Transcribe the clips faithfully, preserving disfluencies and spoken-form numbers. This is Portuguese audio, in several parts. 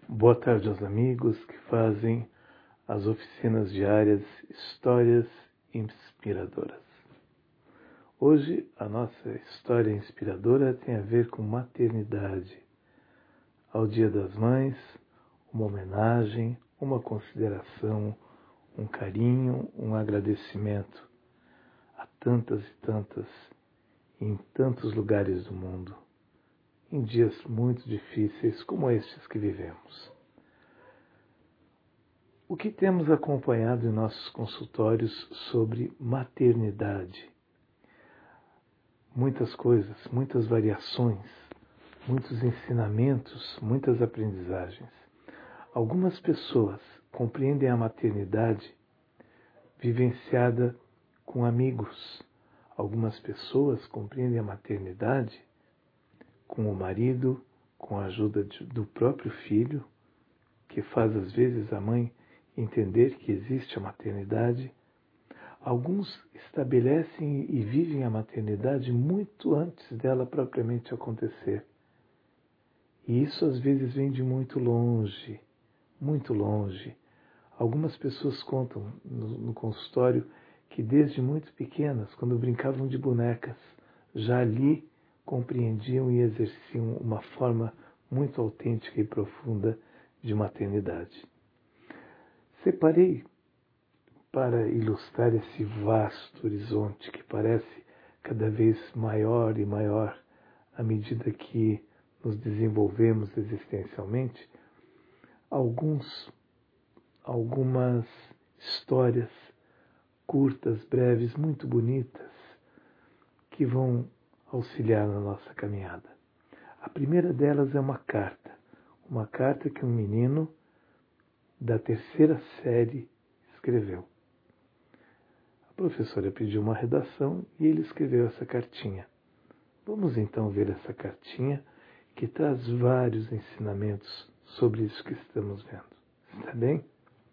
Boa tarde aos amigos que fazem as oficinas diárias Histórias Inspiradoras. Hoje a nossa história inspiradora tem a ver com maternidade. Ao Dia das Mães, uma homenagem, uma consideração, um carinho, um agradecimento a tantas e tantas, em tantos lugares do mundo, em dias muito difíceis como estes que vivemos. O que temos acompanhado em nossos consultórios sobre maternidade? Muitas coisas, muitas variações, muitos ensinamentos, muitas aprendizagens. Algumas pessoas compreendem a maternidade vivenciada com amigos. Algumas pessoas compreendem a maternidade com o marido, com a ajuda de, do próprio filho, que faz às vezes a mãe entender que existe a maternidade. Alguns estabelecem e vivem a maternidade muito antes dela propriamente acontecer. E isso às vezes vem de muito longe, muito longe. Algumas pessoas contam no, no consultório que desde muito pequenas, quando brincavam de bonecas, já ali compreendiam e exerciam uma forma muito autêntica e profunda de maternidade. Separei, para ilustrar esse vasto horizonte que parece cada vez maior e maior à medida que nos desenvolvemos existencialmente, alguns, algumas histórias curtas, breves, muito bonitas, que vão auxiliar na nossa caminhada. A primeira delas é uma carta, uma carta que um menino da terceira série escreveu. A professora pediu uma redação e ele escreveu essa cartinha. Vamos então ver essa cartinha que traz vários ensinamentos sobre isso que estamos vendo. Está bem?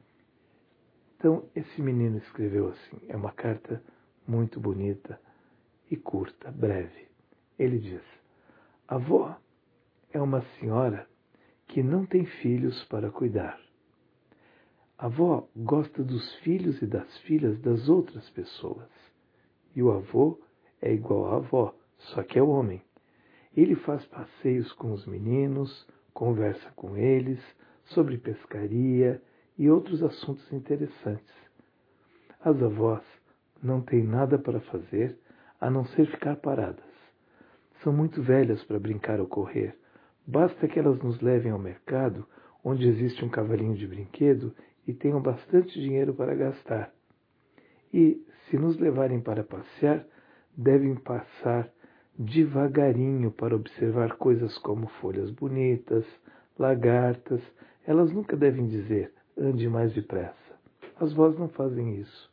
Então, esse menino escreveu assim, é uma carta muito bonita e curta, breve. Ele diz: a avó é uma senhora que não tem filhos para cuidar. A avó gosta dos filhos e das filhas das outras pessoas. E o avô é igual à avó, só que é homem. Ele faz passeios com os meninos, conversa com eles sobre pescaria e outros assuntos interessantes. As avós não têm nada para fazer a não ser ficar paradas. São muito velhas para brincar ou correr. Basta que elas nos levem ao mercado, onde existe um cavalinho de brinquedo, e tenham bastante dinheiro para gastar. E, se nos levarem para passear, devem passar devagarinho para observar coisas como folhas bonitas, lagartas. Elas nunca devem dizer, ande mais depressa. As vós não fazem isso.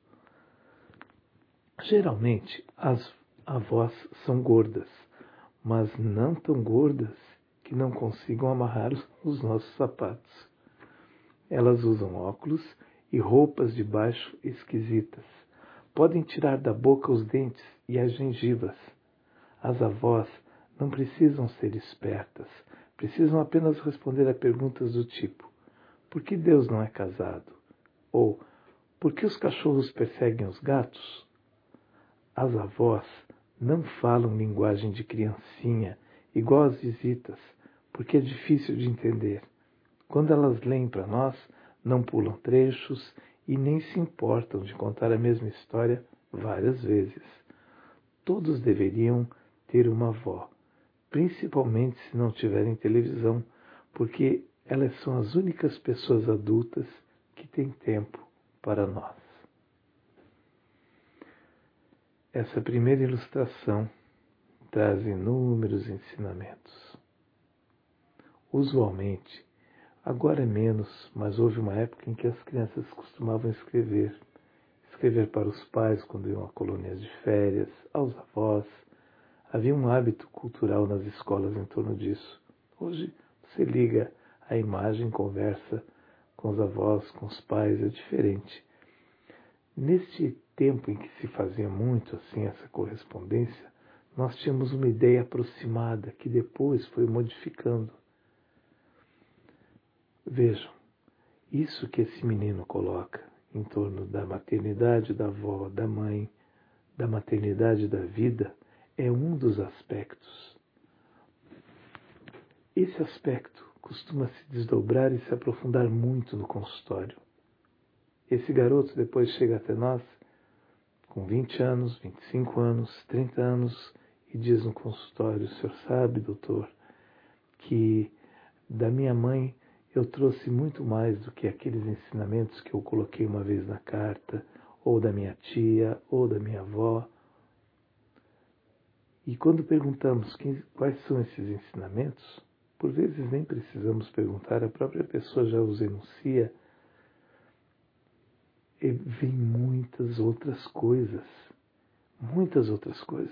Geralmente, as avós são gordas, mas não tão gordas que não consigam amarrar os nossos sapatos. Elas usam óculos e roupas de baixo esquisitas. Podem tirar da boca os dentes e as gengivas. As avós não precisam ser espertas. Precisam apenas responder a perguntas do tipo: por que Deus não é casado? Ou por que os cachorros perseguem os gatos? As avós não falam linguagem de criancinha, igual às visitas, porque é difícil de entender. Quando elas leem para nós, não pulam trechos e nem se importam de contar a mesma história várias vezes. Todos deveriam ter uma avó, principalmente se não tiverem televisão, porque elas são as únicas pessoas adultas que têm tempo para nós. Essa primeira ilustração traz inúmeros ensinamentos. Usualmente, agora é menos, mas houve uma época em que as crianças costumavam escrever. Escrever para os pais quando iam a colônias de férias, aos avós. Havia um hábito cultural nas escolas em torno disso. Hoje você liga a imagem, conversa com os avós, com os pais, é diferente. Neste tempo em que se fazia muito assim essa correspondência, nós tínhamos uma ideia aproximada que depois foi modificando. Vejam, isso que esse menino coloca em torno da maternidade, da avó, da mãe, da maternidade, da vida, é um dos aspectos. Esse aspecto costuma se desdobrar e se aprofundar muito no consultório. Esse garoto depois chega até nós com vinte anos, vinte e cinco anos, trinta anos e diz no consultório: o senhor sabe, doutor, que da minha mãe eu trouxe muito mais do que aqueles ensinamentos que eu coloquei uma vez na carta, ou da minha tia, ou da minha avó. E quando perguntamos quem, quais são esses ensinamentos, por vezes nem precisamos perguntar, a própria pessoa já os enuncia, e vem muitas outras coisas, muitas outras coisas.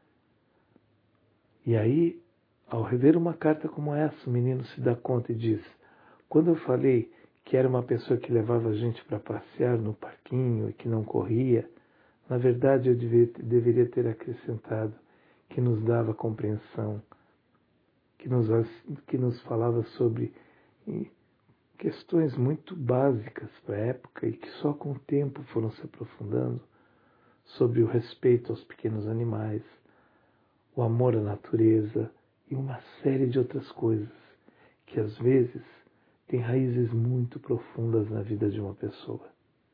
E aí, ao rever uma carta como essa, o menino se dá conta e diz: quando eu falei que era uma pessoa que levava a gente para passear no parquinho e que não corria, na verdade eu devia, deveria ter acrescentado que nos dava compreensão, que nos, que nos falava sobre questões muito básicas para a época e que só com o tempo foram se aprofundando, sobre o respeito aos pequenos animais, o amor à natureza e uma série de outras coisas que às vezes têm raízes muito profundas na vida de uma pessoa.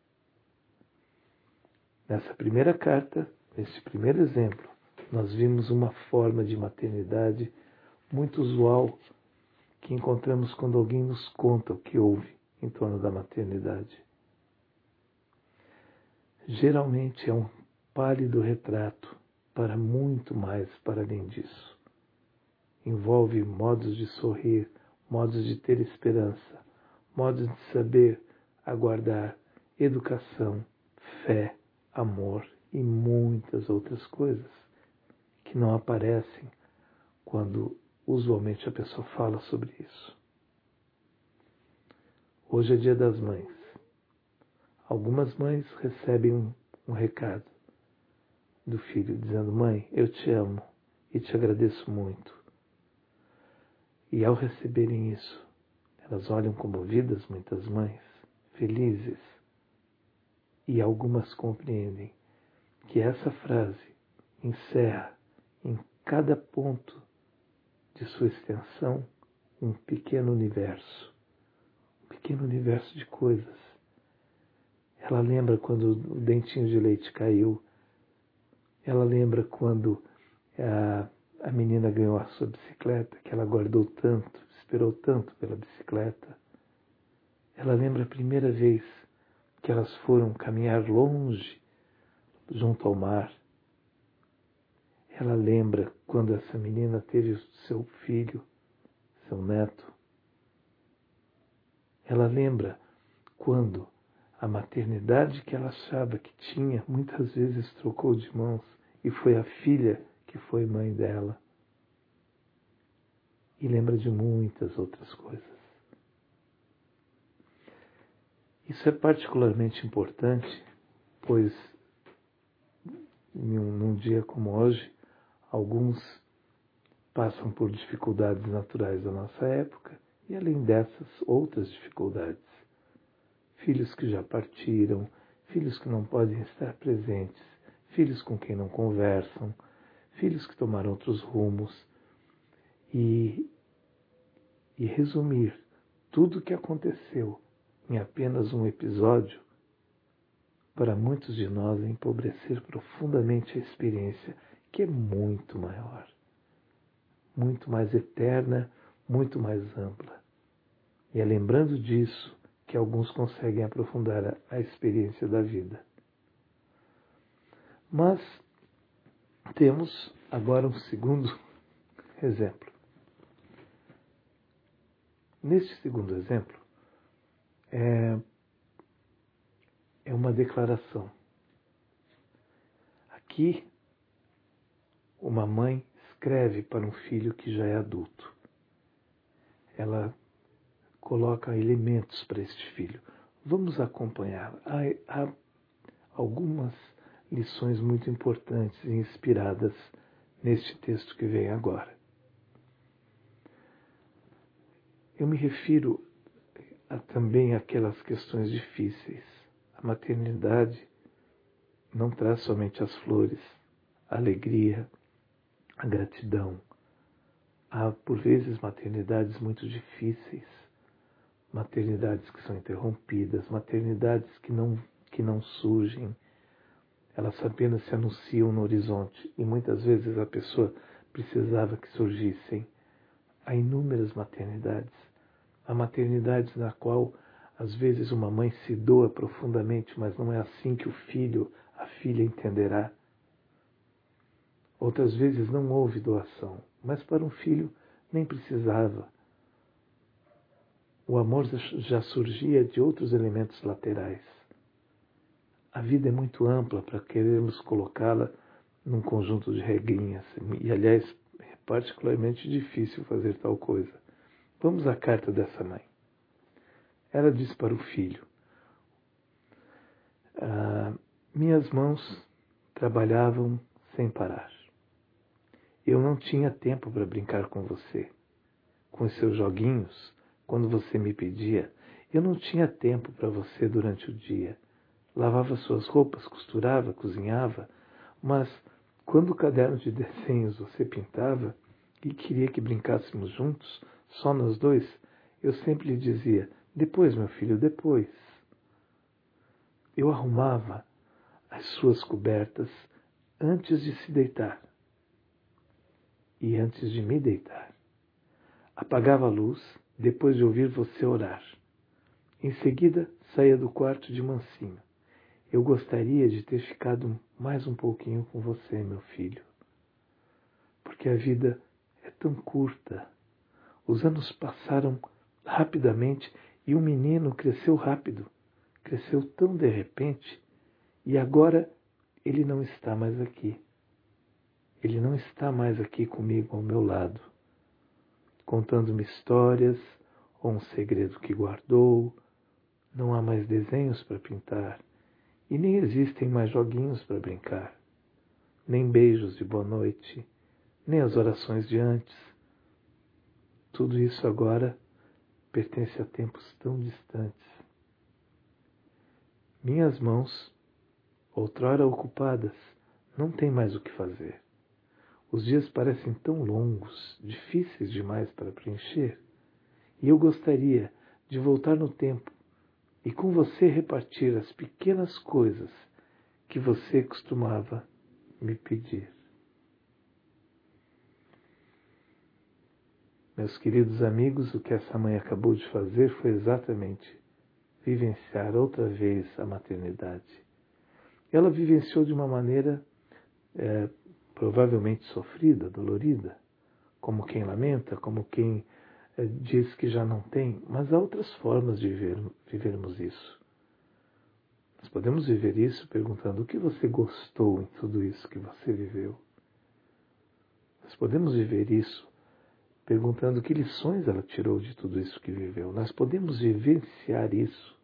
Nessa primeira carta, nesse primeiro exemplo, nós vimos uma forma de maternidade muito usual que encontramos quando alguém nos conta o que houve em torno da maternidade. Geralmente é um pálido retrato para muito mais para além disso. Envolve modos de sorrir, modos de ter esperança, modos de saber aguardar, educação, fé, amor e muitas outras coisas que não aparecem quando usualmente a pessoa fala sobre isso. Hoje é Dia das Mães. Algumas mães recebem um, um recado do filho dizendo: mãe, eu te amo e te agradeço muito. E ao receberem isso, elas olham comovidas, muitas mães, felizes, e algumas compreendem que essa frase encerra em cada ponto de sua extensão um pequeno universo, um pequeno universo de coisas. Ela lembra quando o dentinho de leite caiu, ela lembra quando a, a menina ganhou a sua bicicleta, que ela guardou tanto, esperou tanto pela bicicleta. Ela lembra a primeira vez que elas foram caminhar longe, junto ao mar. Ela lembra quando essa menina teve o seu filho, seu neto. Ela lembra quando a maternidade que ela achava que tinha, muitas vezes trocou de mãos e foi a filha que foi mãe dela. E lembra de muitas outras coisas. Isso é particularmente importante, pois num, num dia como hoje, alguns passam por dificuldades naturais da nossa época e, além dessas, outras dificuldades. Filhos que já partiram, filhos que não podem estar presentes, filhos com quem não conversam, filhos que tomaram outros rumos. E, e resumir tudo o que aconteceu em apenas um episódio, para muitos de nós é empobrecer profundamente a experiência, que é muito maior, muito mais eterna, muito mais ampla. E é lembrando disso que alguns conseguem aprofundar a, a experiência da vida. Mas temos agora um segundo exemplo. Neste segundo exemplo, é, é uma declaração. Aqui, uma mãe escreve para um filho que já é adulto. Ela coloca elementos para este filho. Vamos acompanhar. Há, há algumas lições muito importantes e inspiradas neste texto que vem agora. Eu me refiro há também aquelas questões difíceis. A maternidade não traz somente as flores, a alegria, a gratidão. Há, por vezes, maternidades muito difíceis, maternidades que são interrompidas, maternidades que não, que não surgem, elas apenas se anunciam no horizonte e muitas vezes a pessoa precisava que surgissem. Há inúmeras maternidades, há maternidades na qual às vezes uma mãe se doa profundamente, mas não é assim que o filho, a filha entenderá. Outras vezes não houve doação, mas para um filho nem precisava. O amor já surgia de outros elementos laterais. A vida é muito ampla para querermos colocá-la num conjunto de regrinhas. E, aliás, é particularmente difícil fazer tal coisa. Vamos à carta dessa mãe. Ela diz para o filho: ah, minhas mãos trabalhavam sem parar. Eu não tinha tempo para brincar com você. Com os seus joguinhos, quando você me pedia, eu não tinha tempo para você durante o dia. Lavava suas roupas, costurava, cozinhava, mas quando o caderno de desenhos você pintava e queria que brincássemos juntos, só nós dois, eu sempre lhe dizia: depois, meu filho, depois. Eu arrumava as suas cobertas antes de se deitar e antes de me deitar. Apagava a luz depois de ouvir você orar. Em seguida, saía do quarto de mansinho. Eu gostaria de ter ficado mais um pouquinho com você, meu filho. Porque a vida é tão curta. Os anos passaram rapidamente e o menino cresceu rápido. Cresceu tão de repente e agora ele não está mais aqui. Ele não está mais aqui comigo ao meu lado, contando-me histórias ou um segredo que guardou. Não há mais desenhos para pintar. E nem existem mais joguinhos para brincar, nem beijos de boa noite, nem as orações de antes. Tudo isso agora pertence a tempos tão distantes. Minhas mãos, outrora ocupadas, não têm mais o que fazer. Os dias parecem tão longos, difíceis demais para preencher, e eu gostaria de voltar no tempo e com você repartir as pequenas coisas que você costumava me pedir. Meus queridos amigos, o que essa mãe acabou de fazer foi exatamente vivenciar outra vez a maternidade. Ela vivenciou de uma maneira é, provavelmente sofrida, dolorida, como quem lamenta, como quem é, diz que já não tem, mas há outras formas de viver, vivermos isso. Nós podemos viver isso perguntando o que você gostou em tudo isso que você viveu. Nós podemos viver isso perguntando que lições ela tirou de tudo isso que viveu. Nós podemos vivenciar isso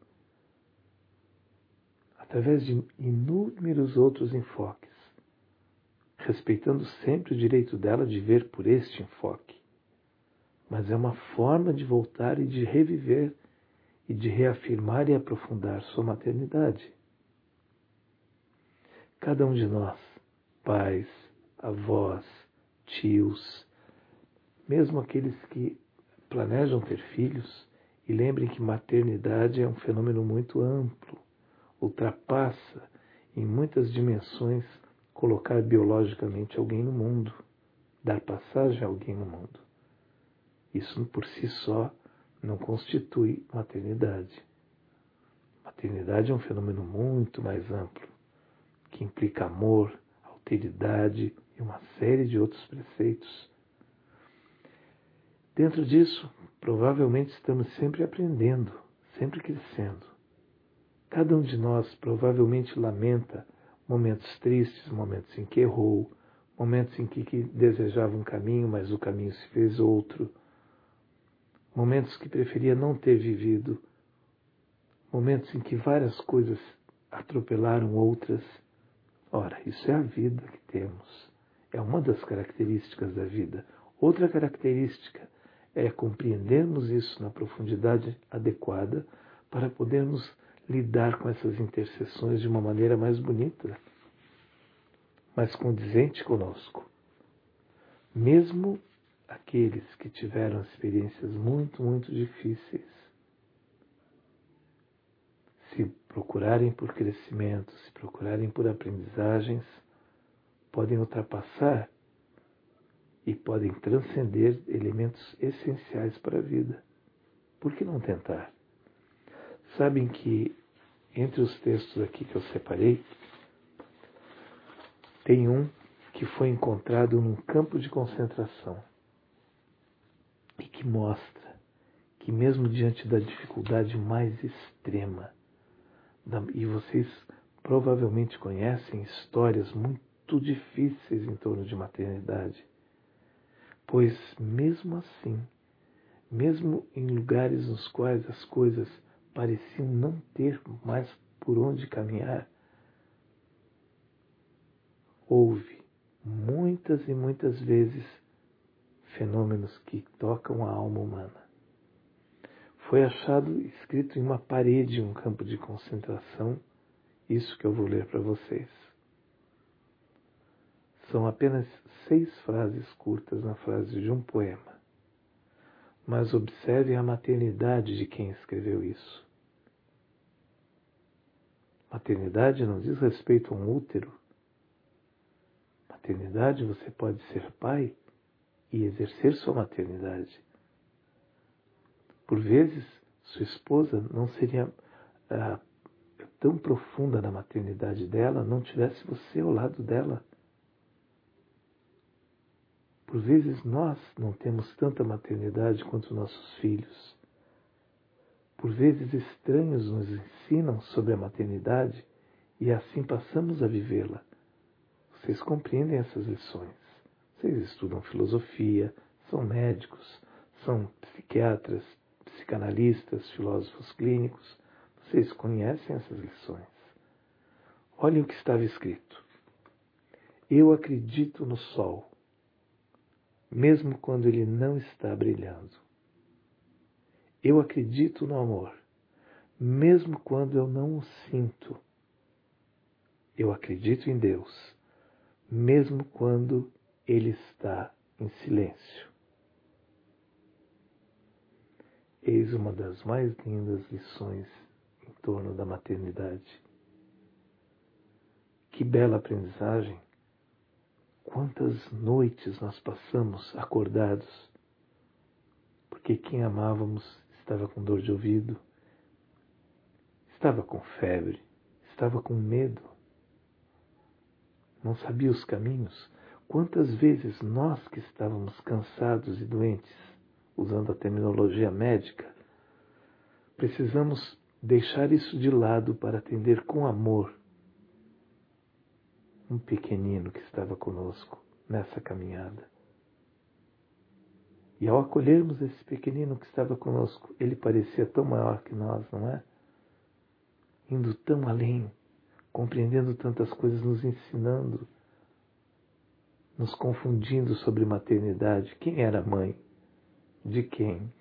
através de inúmeros outros enfoques, respeitando sempre o direito dela de ver por este enfoque. Mas é uma forma de voltar e de reviver e de reafirmar e aprofundar sua maternidade. Cada um de nós, pais, avós, tios, mesmo aqueles que planejam ter filhos, e lembrem que maternidade é um fenômeno muito amplo, ultrapassa em muitas dimensões colocar biologicamente alguém no mundo, dar passagem a alguém no mundo. Isso por si só não constitui maternidade. Maternidade é um fenômeno muito mais amplo, que implica amor, alteridade e uma série de outros preceitos. Dentro disso, provavelmente estamos sempre aprendendo, sempre crescendo. Cada um de nós provavelmente lamenta momentos tristes, momentos em que errou, momentos em que, que desejava um caminho, mas o caminho se fez outro, momentos que preferia não ter vivido, momentos em que várias coisas atropelaram outras. Ora, isso é a vida que temos, é uma das características da vida. Outra característica é compreendermos isso na profundidade adequada para podermos lidar com essas interseções de uma maneira mais bonita, mais condizente conosco. Mesmo aqueles que tiveram experiências muito, muito difíceis, se procurarem por crescimento, se procurarem por aprendizagens, podem ultrapassar e podem transcender elementos essenciais para a vida. Por que não tentar? Sabem que entre os textos aqui que eu separei, tem um que foi encontrado num campo de concentração e que mostra que mesmo diante da dificuldade mais extrema, e vocês provavelmente conhecem histórias muito difíceis em torno de maternidade, pois mesmo assim, mesmo em lugares nos quais as coisas pareciam não ter mais por onde caminhar, houve muitas e muitas vezes fenômenos que tocam a alma humana. Foi achado escrito em uma parede, um campo de concentração, isso que eu vou ler para vocês. São apenas seis frases curtas na frase de um poema. Mas observem a maternidade de quem escreveu isso. Maternidade não diz respeito a um útero. Maternidade, você pode ser pai e exercer sua maternidade. Por vezes, sua esposa não seria ah, tão profunda na maternidade dela, não tivesse você ao lado dela. Por vezes, nós não temos tanta maternidade quanto nossos filhos. Por vezes, estranhos nos ensinam sobre a maternidade e assim passamos a vivê-la. Vocês compreendem essas lições. Vocês estudam filosofia, são médicos, são psiquiatras, psicanalistas, filósofos clínicos. Vocês conhecem essas lições. Olhem o que estava escrito. Eu acredito no sol, mesmo quando ele não está brilhando. Eu acredito no amor, mesmo quando eu não o sinto. Eu acredito em Deus, mesmo quando ele está em silêncio. Eis uma das mais lindas lições em torno da maternidade. Que bela aprendizagem! Quantas noites nós passamos acordados, porque quem amávamos estava com dor de ouvido, estava com febre, estava com medo, não sabia os caminhos. Quantas vezes nós que estávamos cansados e doentes, usando a terminologia médica, precisamos deixar isso de lado para atender com amor um pequenino que estava conosco nessa caminhada. E ao acolhermos esse pequenino que estava conosco, ele parecia tão maior que nós, não é? Indo tão além, compreendendo tantas coisas, nos ensinando, nos confundindo sobre maternidade. Quem era a mãe? De quem?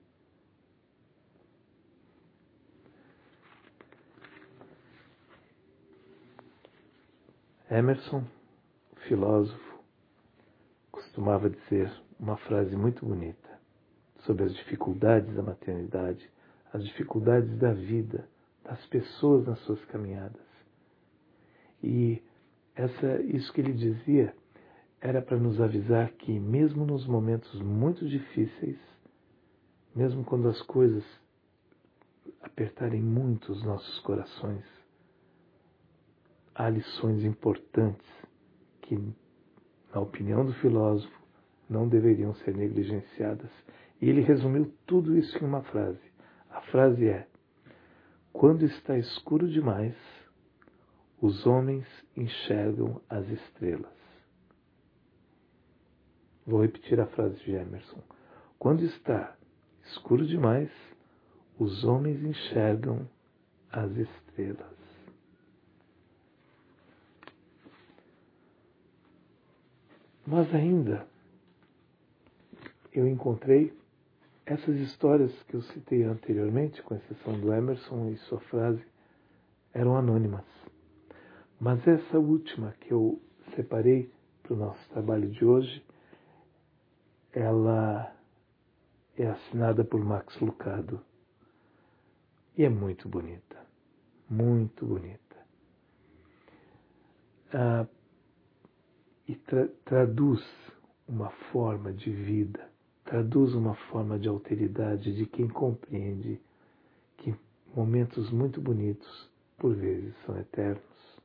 Emerson, filósofo, costumava dizer uma frase muito bonita sobre as dificuldades da maternidade, as dificuldades da vida, das pessoas nas suas caminhadas. E essa, isso que ele dizia era para nos avisar que mesmo nos momentos muito difíceis, mesmo quando as coisas apertarem muito os nossos corações, há lições importantes que, na opinião do filósofo, não deveriam ser negligenciadas. E ele resumiu tudo isso em uma frase. A frase é: quando está escuro demais, os homens enxergam as estrelas. Vou repetir a frase de Emerson. Quando está escuro demais, os homens enxergam as estrelas. Mas ainda, eu encontrei essas histórias que eu citei anteriormente, com exceção do Emerson e sua frase, eram anônimas. Mas essa última que eu separei para o nosso trabalho de hoje, ela é assinada por Max Lucado. E é muito bonita. Muito bonita. Ah, e tra- traduz uma forma de vida, traduz uma forma de alteridade de quem compreende que momentos muito bonitos, por vezes, são eternos.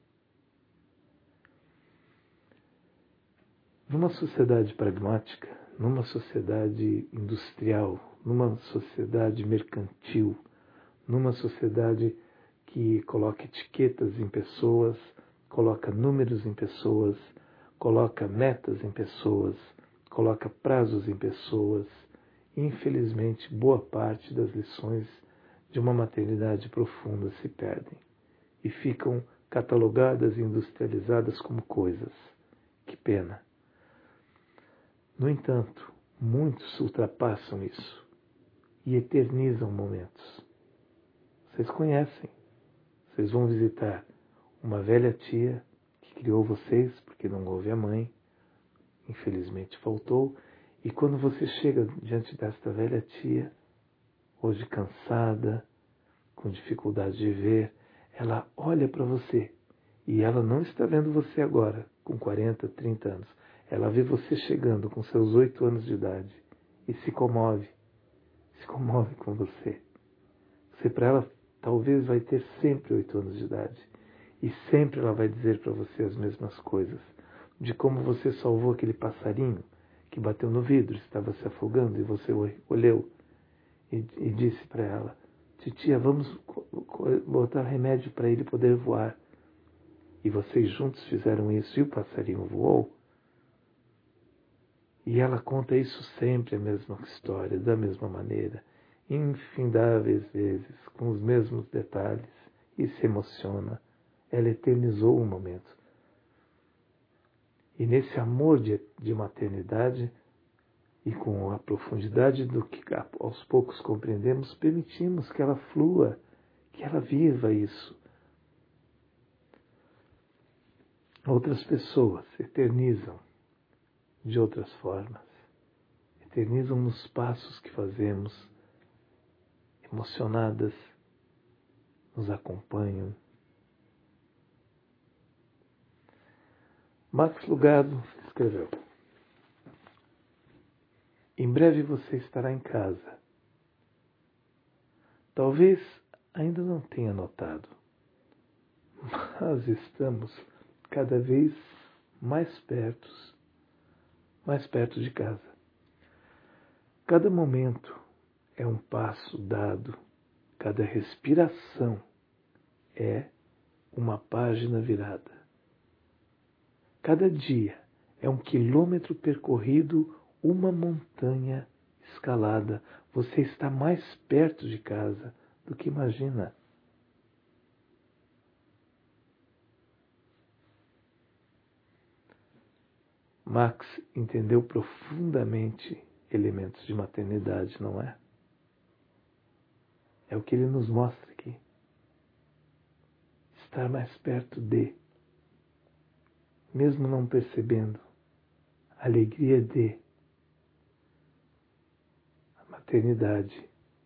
Numa sociedade pragmática, numa sociedade industrial, numa sociedade mercantil, numa sociedade que coloca etiquetas em pessoas, coloca números em pessoas, coloca metas em pessoas, coloca prazos em pessoas, infelizmente, boa parte das lições de uma maternidade profunda se perdem e ficam catalogadas e industrializadas como coisas. Que pena. No entanto, muitos ultrapassam isso e eternizam momentos. Vocês conhecem. Vocês vão visitar uma velha tia que criou vocês, porque não houve a mãe, infelizmente faltou, e quando você chega diante desta velha tia, hoje cansada, com dificuldade de ver, ela olha para você, e ela não está vendo você agora, com quarenta, trinta anos. Ela vê você chegando com seus oito anos de idade e se comove, se comove com você. Você para ela talvez vai ter sempre oito anos de idade. E sempre ela vai dizer para você as mesmas coisas. De como você salvou aquele passarinho que bateu no vidro, estava se afogando e você olhou e, e disse para ela: titia, vamos botar remédio para ele poder voar. E vocês juntos fizeram isso e o passarinho voou. E ela conta isso sempre, a mesma história, da mesma maneira, infindáveis vezes, com os mesmos detalhes, e se emociona. Ela eternizou o momento. E nesse amor de, de maternidade, e com a profundidade do que aos poucos compreendemos, permitimos que ela flua, que ela viva isso. Outras pessoas eternizam de outras formas. Eternizam nos passos que fazemos, emocionadas, nos acompanham. Max Lucado escreveu: em breve você estará em casa. Talvez ainda não tenha notado, mas estamos cada vez mais perto, mais perto de casa. Cada momento é um passo dado, cada respiração é uma página virada. Cada dia é um quilômetro percorrido, uma montanha escalada. Você está mais perto de casa do que imagina. Max entendeu profundamente elementos de maternidade, não é? É o que ele nos mostra aqui. Estar mais perto de, mesmo não percebendo, a alegria de a maternidade.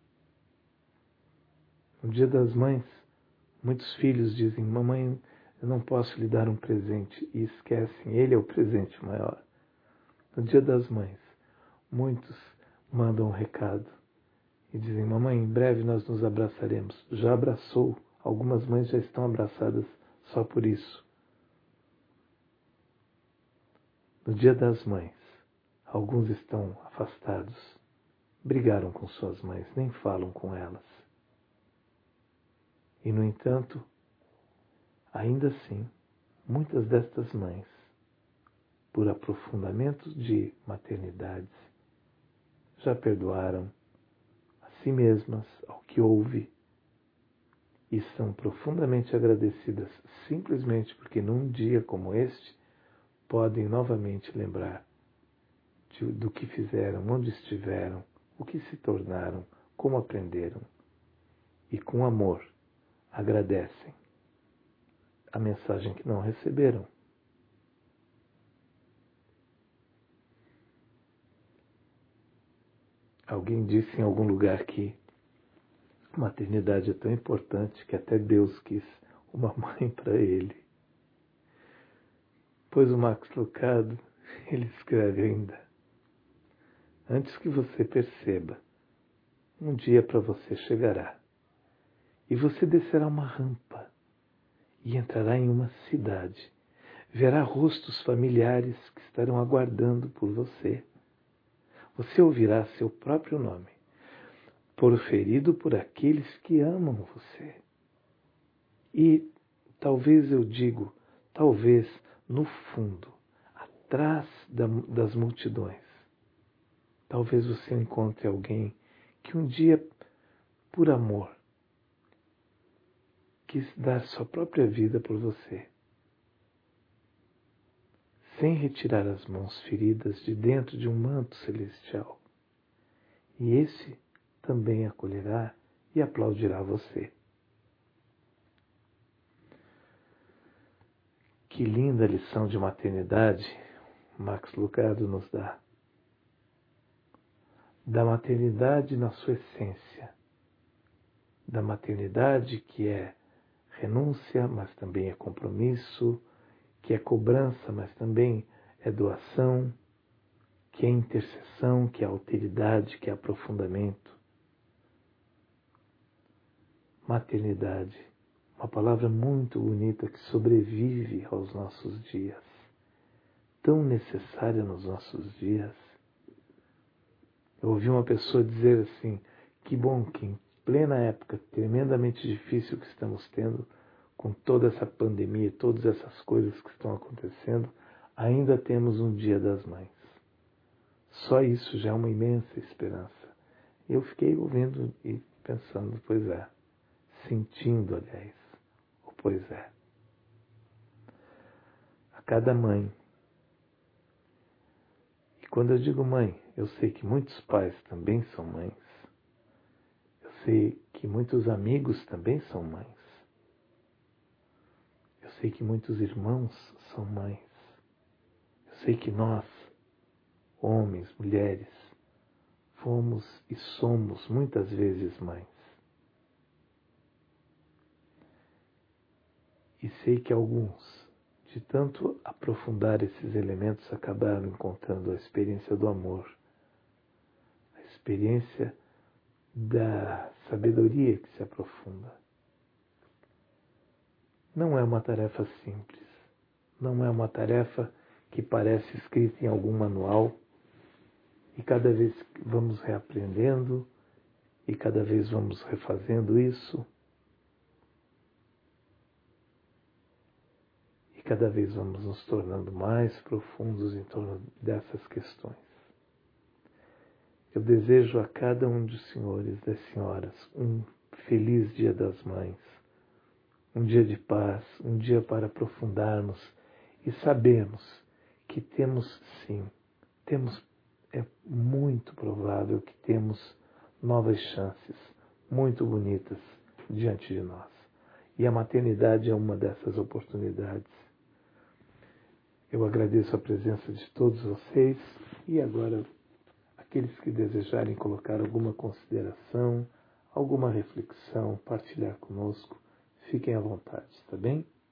No Dia das Mães, muitos filhos dizem: mamãe, eu não posso lhe dar um presente, e esquecem, ele é o presente maior. No Dia das Mães, muitos mandam um recado e dizem: mamãe, em breve nós nos abraçaremos. Já abraçou, algumas mães já estão abraçadas só por isso. No Dia das Mães, alguns estão afastados, brigaram com suas mães, nem falam com elas. E, no entanto, ainda assim, muitas destas mães, por aprofundamento de maternidades, já perdoaram a si mesmas, ao que houve, e são profundamente agradecidas simplesmente porque num dia como este podem novamente lembrar de, do que fizeram, onde estiveram, o que se tornaram, como aprenderam, e com amor agradecem a mensagem que não receberam. Alguém disse em algum lugar que a maternidade é tão importante que até Deus quis uma mãe para ele. Pois o Max Lucado, ele escreve ainda: antes que você perceba, um dia para você chegará, e você descerá uma rampa e entrará em uma cidade. Verá rostos familiares que estarão aguardando por você. Você ouvirá seu próprio nome, proferido por aqueles que amam você. E talvez eu digo, talvez no fundo, atrás da, das multidões, talvez você encontre alguém que um dia, por amor, quis dar sua própria vida por você, sem retirar as mãos feridas de dentro de um manto celestial. E esse também acolherá e aplaudirá você. Que linda lição de maternidade Max Lucado nos dá. Da maternidade na sua essência. Da maternidade que é renúncia, mas também é compromisso, que é cobrança, mas também é doação, que é intercessão, que é alteridade, que é aprofundamento. Maternidade, uma palavra muito bonita que sobrevive aos nossos dias, tão necessária nos nossos dias. Eu ouvi uma pessoa dizer assim, que bom que em plena época tremendamente difícil que estamos tendo, com toda essa pandemia, todas essas coisas que estão acontecendo, ainda temos um Dia das Mães. Só isso já é uma imensa esperança. Eu fiquei ouvindo e pensando, pois é, sentindo, aliás, o pois é. A cada mãe. E quando eu digo mãe, eu sei que muitos pais também são mães. Eu sei que muitos amigos também são mães. Eu sei que muitos irmãos são mães. Eu sei que nós, homens, mulheres, fomos e somos muitas vezes mães. E sei que alguns, de tanto aprofundar esses elementos, acabaram encontrando a experiência do amor, a experiência da sabedoria que se aprofunda. Não é uma tarefa simples, não é uma tarefa que parece escrita em algum manual e cada vez vamos reaprendendo e cada vez vamos refazendo isso e cada vez vamos nos tornando mais profundos em torno dessas questões. Eu desejo a cada um dos senhores e das senhoras um feliz Dia das Mães, um dia de paz, um dia para aprofundarmos e sabermos que temos sim, temos, é muito provável que temos novas chances muito bonitas diante de nós. E a maternidade é uma dessas oportunidades. Eu agradeço a presença de todos vocês e agora aqueles que desejarem colocar alguma consideração, alguma reflexão, partilhar conosco, fiquem à vontade, tá bem?